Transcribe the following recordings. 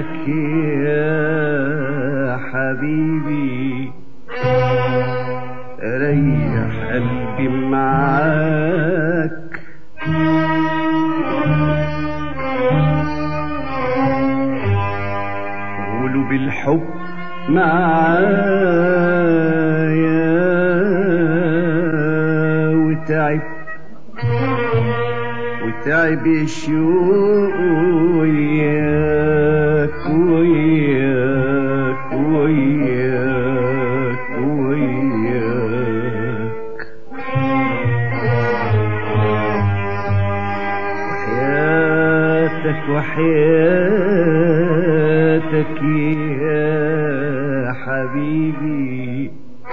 وحياتك يا حبيبي ريح قلبي معاك قولوا بالحب معايا وتعب الشوق وياك وياك وياك وياك وحياتك يا حبيبي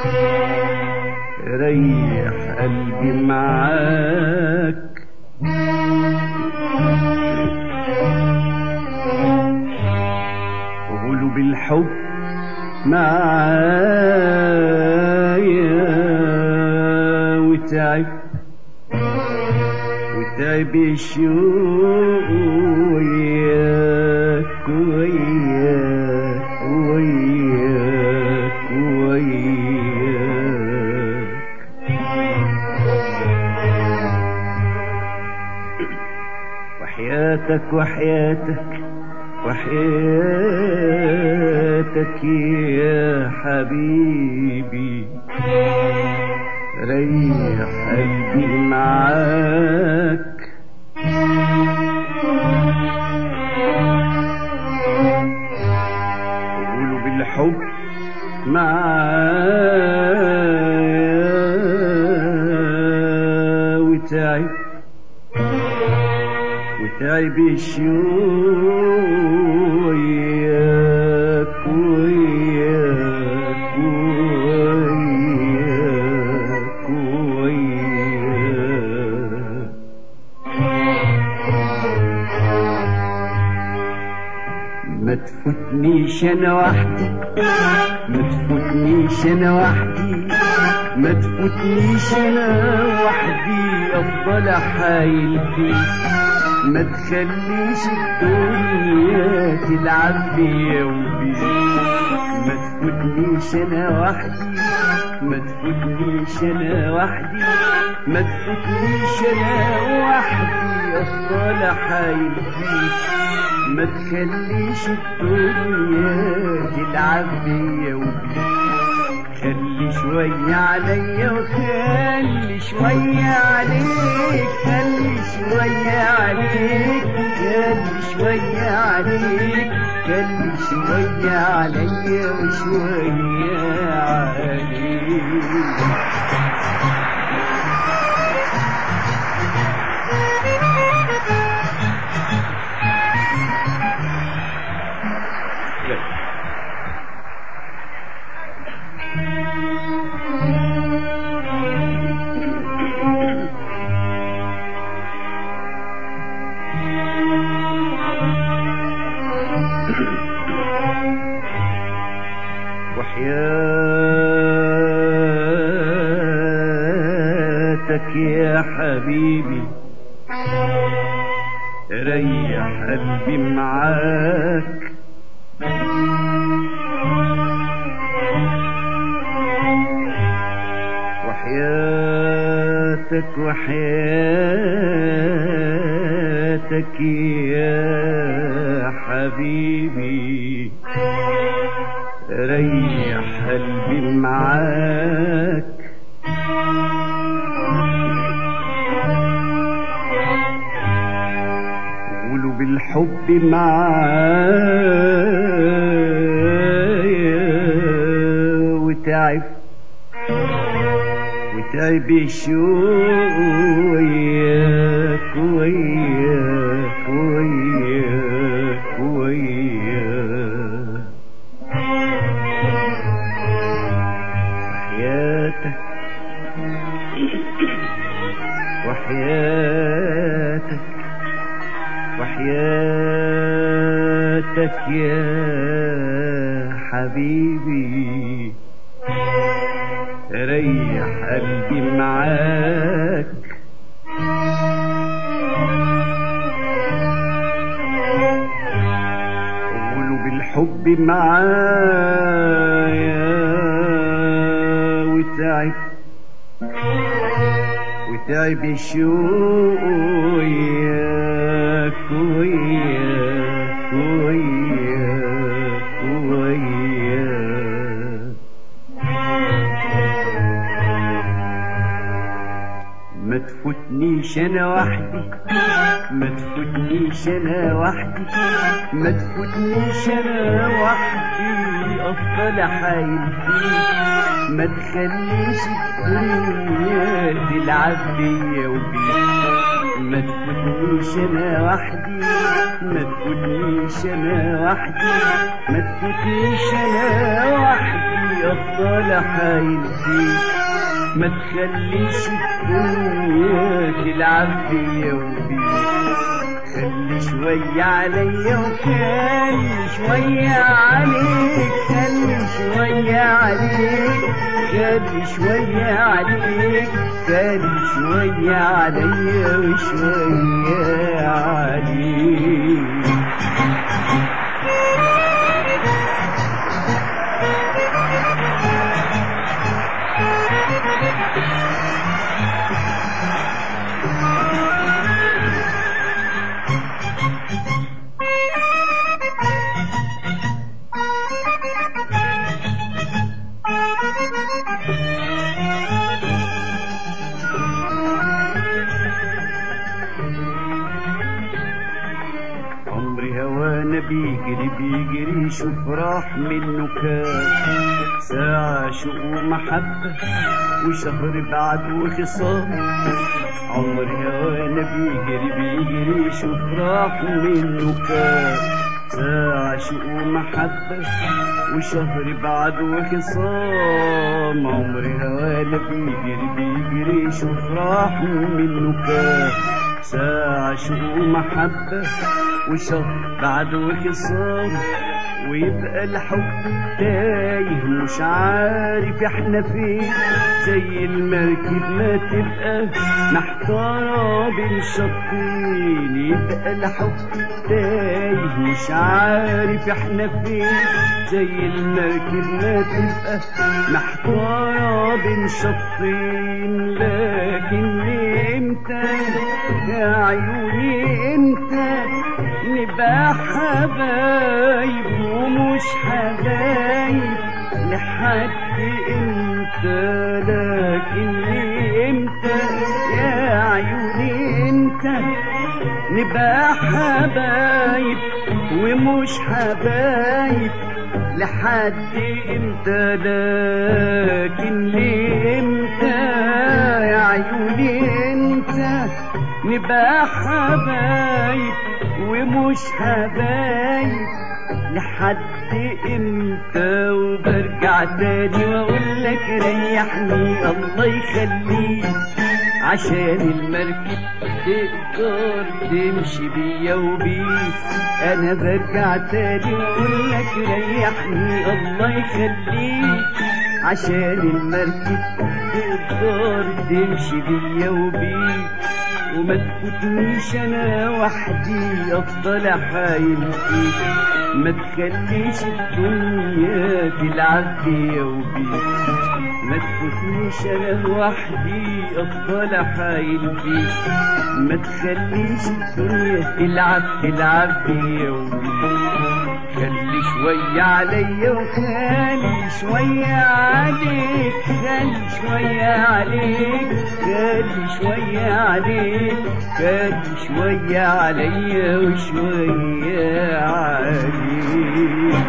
ريح قلبي معاك وقولوا بالحب معايا وتعب الشوق وياك وياك وياك وياك وحياتك يا حبيبي ريح قلبي معاك قولوا بالحب معايا وتعب الشوق وياك وياك وياك وياك ما تفوتنيش انا وحدي ما تفوتنيش انا وحدي افضل احايل فيك ما تخليش الدنيا تلعب بيا وبيك ما تفوتنيش انا وحدي افضل احايل فيك ما تخليش الدنيا تلعب بيا وبيك خلي شوية عليا وخلي شوية عليك خلي شوية عليك عليا وشوية عليك وحياتك يا حبيبي ريح قلبي معاك وحياتك يا حبيبي ريح قلبي معاك قولوا بالحب معايا وتعب الشوق وياك وياك وياك وياك وحياتك يا حبيبي ريح قلبي معاك قولوا الحب معايا وتعب الشوق وياك وياك وياك وياك. ما تفوتنيش انا وحدي، ما تفوتنيش انا وحدي، ما تفوتنيش انا وحدي، افضل احايل فيك. ما تخليش الدنيا تلعب بيا وبيك. ما تفوتنيش انا وحدي، ما تفوتنيش انا وحدي، ما تفوتنيش انا وحدي، افضل احايل فيك. ما تخليش الدنيا تلعب بيا وبيك. خلي شوية عليا وخلي شوية عليك، خلي شوية عليك، خلي شوية عليك، خلي شوية عليا وشوية عليك. عمري هوانا بيجري بيجري، شوف راح منه كام ساعة شوق ومحبة وشهر بعد وخصام. عمري هوانا بيجري بيجري، شوف راح منه كام ساعة شوق ومحبة وشهر بعد وخصام. عمري هوانا بيجري بيجري، شوف راح منه كام ساعة شوق ومحبة وشهر بعد وخصام. ويبقى الحب تايه مش عارف احنا فين، زي المركب ما تبقى محتارة بين شطين. يبقى الحب تايه مش عارف احنا فين، زي المركب ما تبقى محتارة بين شطين. لكن امتى يا عيوني امتى نبقى حبايب ومش حبايب لحد امتى؟ لكن امتى يا عيوني امتى نبقى حبايب ومش حبايب لحد امتى؟ لكن امتى يا عيوني امتى نبقى حبايب ومش حبايب لحد امتى؟ وبرجع تاني واقول لك ريحني الله يخليك، عشان المركب تقدر تمشي بيا وبيك. انا برجع تاني واقول لك ريحني الله يخليك، عشان المركب تقدر تمشي بيا وبيك. وما تفوتنيش انا وحدي، افضل احايل فيك. ما تخليش الدنيا تلعب بيا وبيك. ما تفوتنيش انا وحدي، افضل احايل فيك. ما تخليش الدنيا تلعب بيا وبيك. خلي شوية عليا وخلي شوية عليك، خلي شوية عليك، خلي شوية عليك، خلي شوية عليا وشوية عليك.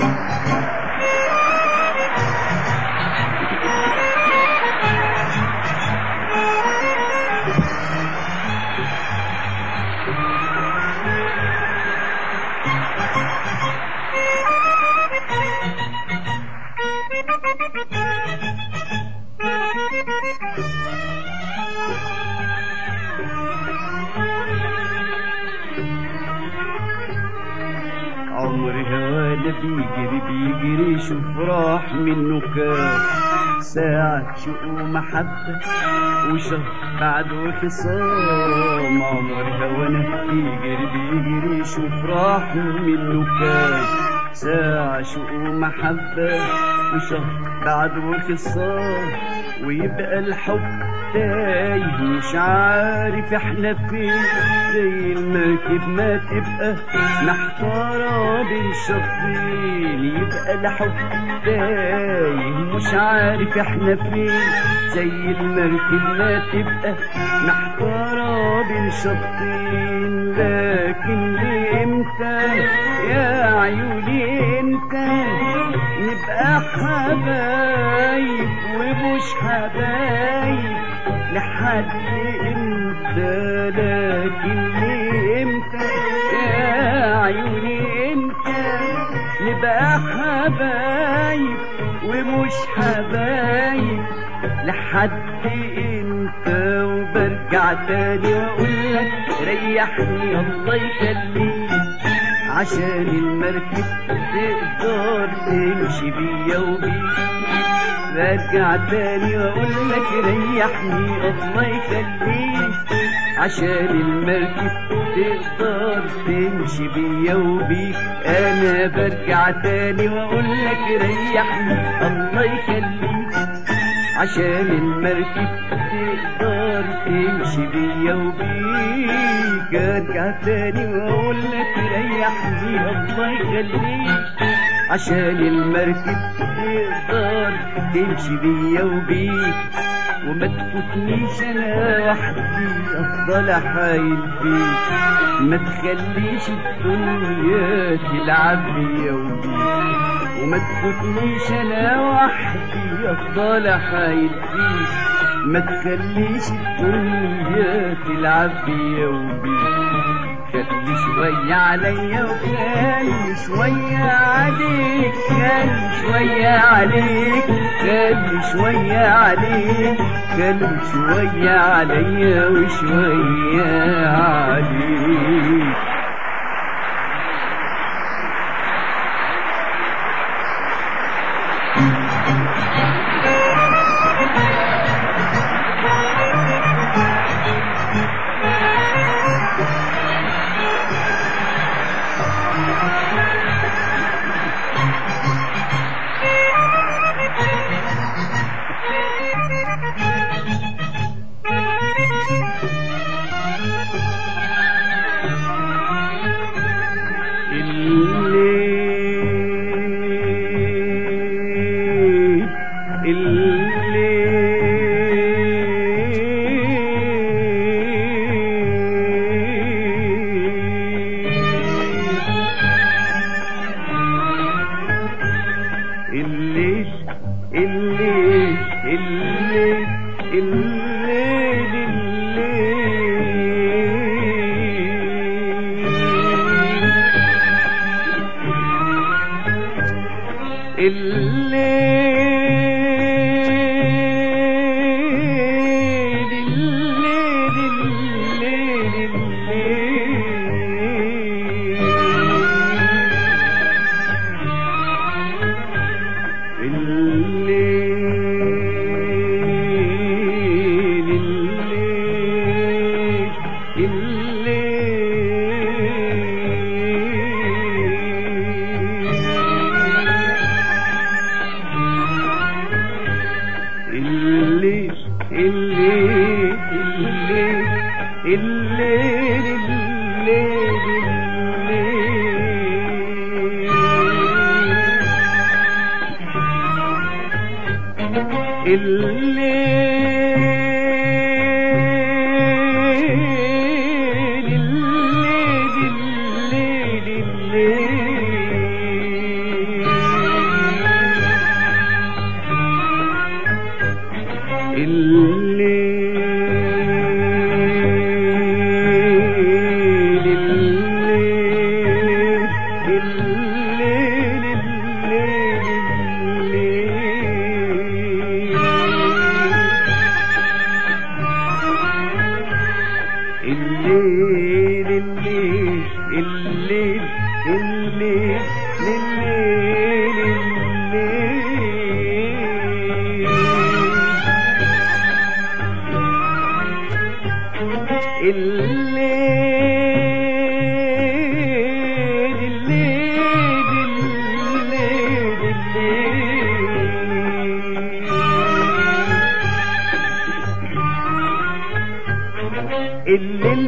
عمري هوانا بيجري بيجري، شوف راح منه كام ساعة شوق ومحبة وشهر بعد وخصام. عمري هوانا بيجري بيجري، شوف راح منه كام ساعة شوق ومحبة وشهر بعده خصام، ويبقى الحب تايه مش عارف احنا فين، زي المركب ما تبقى محتارة بين شطين. يبقى الحب تايه مش عارف احنا فين، زي المركب ما تبقى محتارة بين شطين. لكن لإمتى يا عيوني امتى نبقى حبايب ومش حبايب لحد امتى؟ لكن لإمتى يا عيوني امتى نبقى حبايب ومش حبايب لحد امتى؟ وبرجع تاني واقولك ريحني الله يخليك، عشان المركب تقدر تمشي بيا وبيك. برجع تاني واقولك ريحني الله يخليك، عشان المركب تقدر تمشي بيا وبيك. انا برجع تاني واقولك ريحني الله يخليك، عشان المركب تقدر تمشي بيا وبيك. ارجع تاني واقولك ريحني الله يخليك، عشان المركب تقدر تمشي بيا وبيك. وما تفوتنيش انا وحدي افضل احايل فيك، ما تخليش الدنيا تلعب بيا وبيك. وما تفوتنيش انا وحدي افضل احايل فيك، ما تخليش الدنيا تلعب بيا وبيك. خلي شوية عليا وخلي شوية عليك، خلي شوية عليك، خلي شوية عليك، خلي شوية عليا وشوية عليك.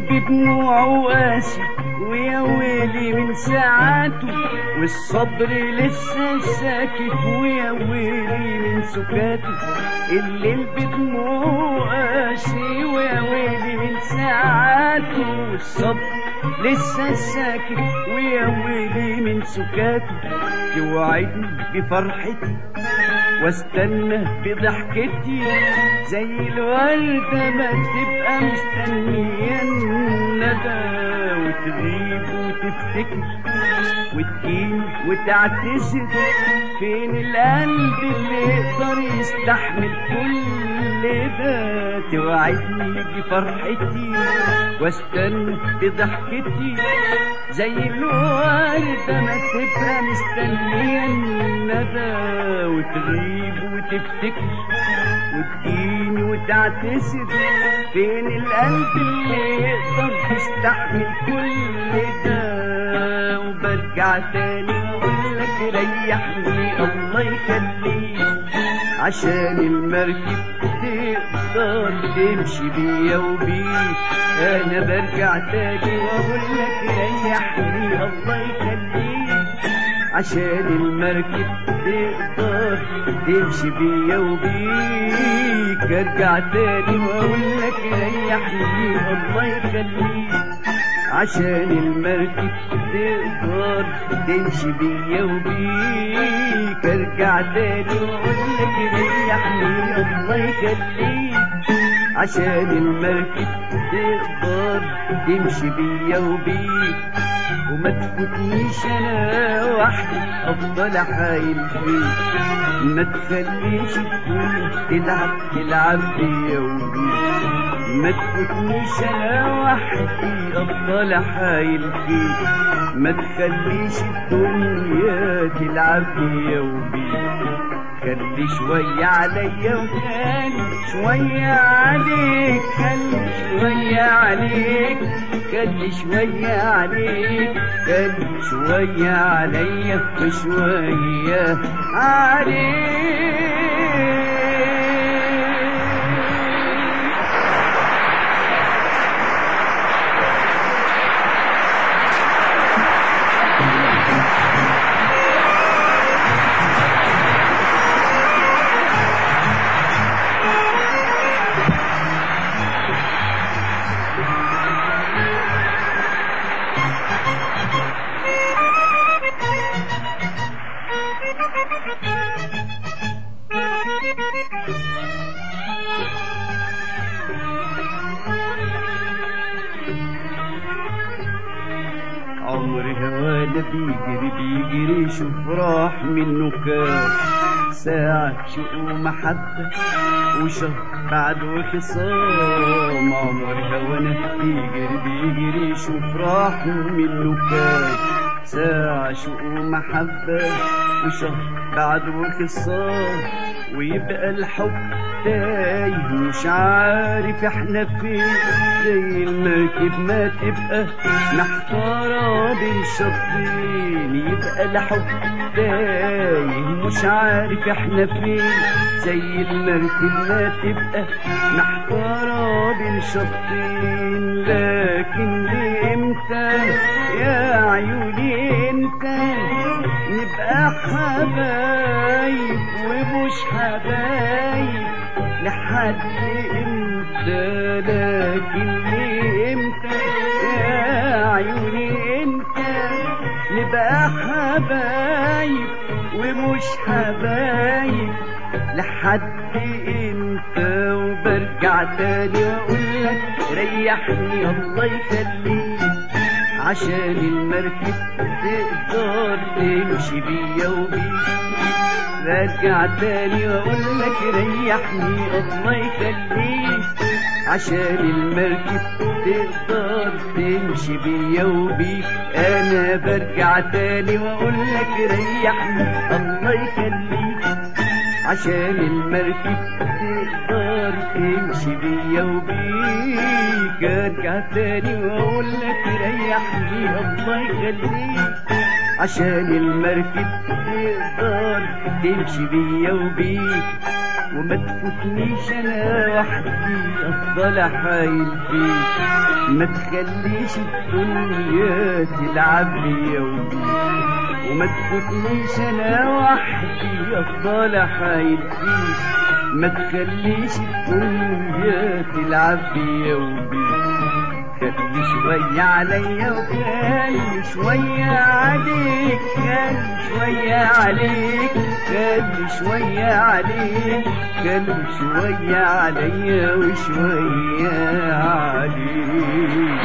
بدموعه قاسي ويا ويلي من ساعاته، والصبر لسه ساكت ويا ويلي من سكاته. الليل بدموعه قاسي ويا ويلي من ساعاته، والصبر لسه ساكت ويا ويلي من سكاته. توعدني بفرحتي واستنى بضحكتي، زي الوردة ما تبقى مستنية الندى، وتغيب وتفتكر وتجيني وتعتذر. فين القلب اللي يقدر يستحمل كل ده؟ توعدني بفرحتي واستنى بضحكتي، زي الوردة ما تبقى مستنية الندى، وتغيب وتفتكر وتجيني وتعتذر. فين القلب اللي يقدر يستحمل كل ده؟ وبرجع تاني واقولك ريحني الله يخليك، عشان المركب تقدر تمشي بيا وبيك. انا برجع تاني واقولك ريحني الله يخليك، عشان المركب تقدر تمشي بيا وبيك. ارجع تاني واقولك ريحني الله يخليك، عشان المركب تقدر تمشي بيا وبيك. ارجع تاني واقولك ريحني الله يخليك، عشان المركب تقدر تمشي بيا وبيك. وما تفوتنيش انا وحدي افضل حايل فيك، ما تخليش الدنيا تلعب بيا وبيك. ما تفوتنيش انا وحدي افضل حايل فيك، ما تخليش الدنيا تلعب بيا وبيك. خلي شوية عليا وخلي شوية عليك، خلي شوية عليك، خلي شوية عليك، خلي شوية عليا وشوية عليك. عمري هوانا بيجري بيجري، شوف راح منه كام ساعة شوق ومحبة وشهر بعد وخصام. عمري هوانا بيجري بيجري، شوف راح منه كام ساعة شوق ومحبة وشهر بعد وخصام. ويبقى الحب تايه مش عارف احنا فين، زي المركب ما تبقى محتارة بين شطين. يبقى الحب تايه مش عارف احنا فين، زي المركب ما تبقى محتارة بين شطين. لكن لامتى يا عيوني امتى نبقى حبايب ومش حبايب لحد امتى؟ لكن امتى يا عيوني امتى نبقى حبايب ومش حبايب لحد امتى؟ وبرجع تاني واقولك ريحني الله يخليك، عشان المركب تقدر تمشي بيا وبيك. برجع تاني واقولك ريحني الله يخليك، عشان المركب تقدر تمشي بيا وبيك. انا برجع تاني واقولك ريحني الله يخليك، عشان المركب تقدر تمشي بيا وبيك. ارجع تاني واقولك ريحني الله يخليك، عشان المركب تقدر تمشي بيا وبيك، وما تفوتنيش انا وحدي افضل احايل فيك، ما تخليش الدنيا تلعب بيا وبيك، وما تفوتنيش انا وحدي افضل احايل فيك، ما تخليش الدنيا تلعب بيا وبيك، خلي شوية عليا وخلي شوية عليك، خلي شوية عليك، خلي شوية عليك، خلي شوية عليا وشوية عليك.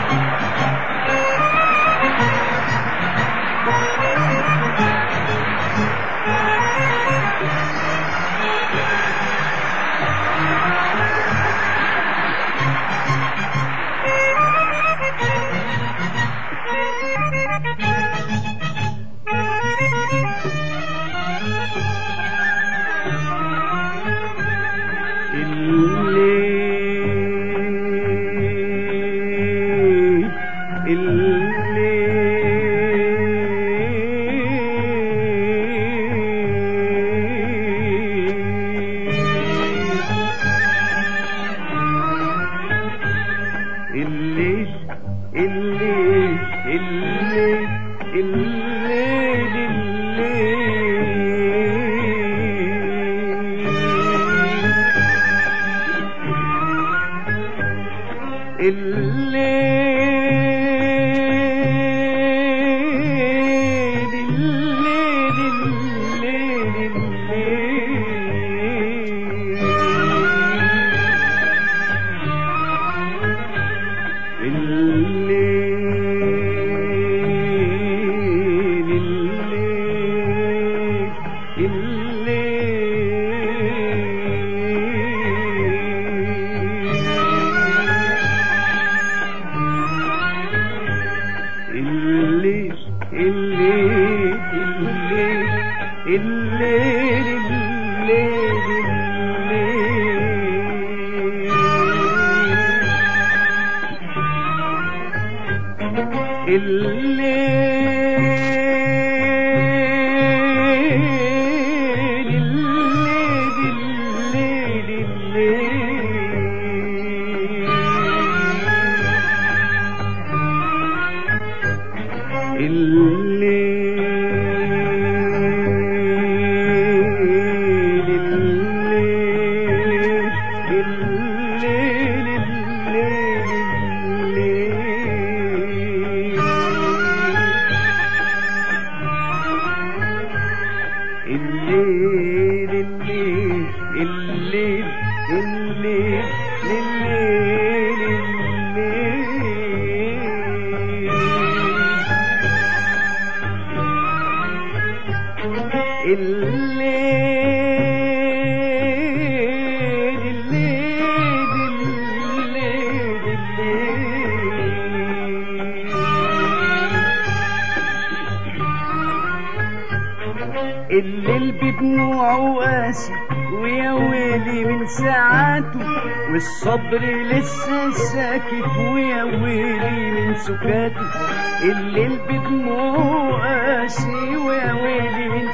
الليل بدموعه قاسي ويا ويلي من ساعاته، والصبر لسه ساكت ويا ويلي من سكاته. الليل بدموعه قاسي ويا ويلي من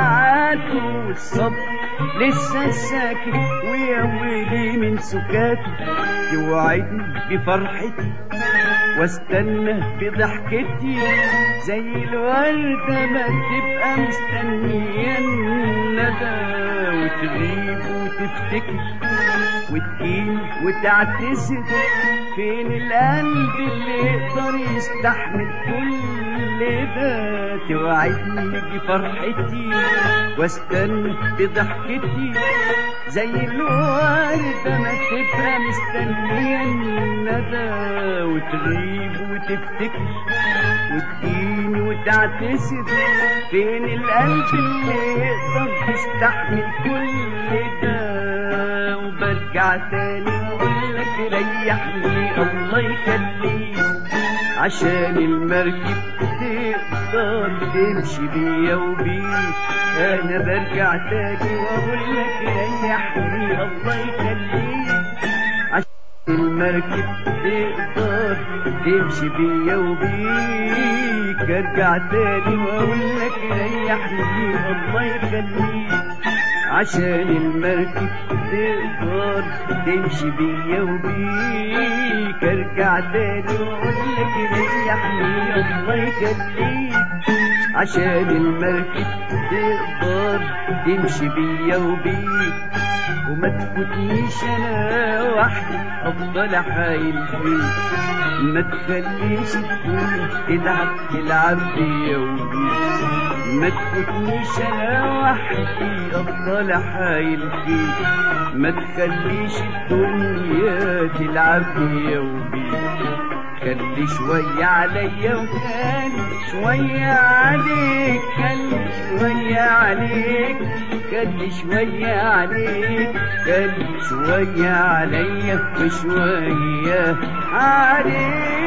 ساعاته، والصبر لسه ساكت ويا ويلي من سكاته. توعدني بفرحتي واستنى بضحكتي، زي الوردة ما تبقى مستنية الندى، وتغيب وتفتكر وتجيني وتعتذر. فين القلب اللي يقدر يستحمل كل ده؟ توعدني بفرحتي واستنى بضحكتي، زي الوردة ما تبقى مستنية الندى، وتغيب وتفتكر وتجيني وتعتذر. فين القلب اللي يقدر يستحمل كل ده؟ وبرجع تاني اقولك ريحني الله يخليك، عشان المركب تقدر تمشي بيا وبيك. انا برجع تاني واقولك ريحني الله يخليك، عشان المركب تقدر تقدر تمشي بيا وبيك ارجع تاني واقول لك ريحني الله يخليك عشان المركب تقدر تمشي بيا وبيك ارجع تاني واقول لك ريحني الله يخليك عشان المركب تقدر تمشي بيا وبيك وما تفوتنيش انا وحدي افضل حايل فيك ما تخليش الدنيا تلعب بيا وبيك ما تفوتنيش انا وحدي افضل حايل فيك ما تخليش الدنيا تلعب بيا وبيك خلي شوية عليا وخلي شوية عليك خلي شوية عليك خلي شوية عليك خلي شوية عليا وشوية عليك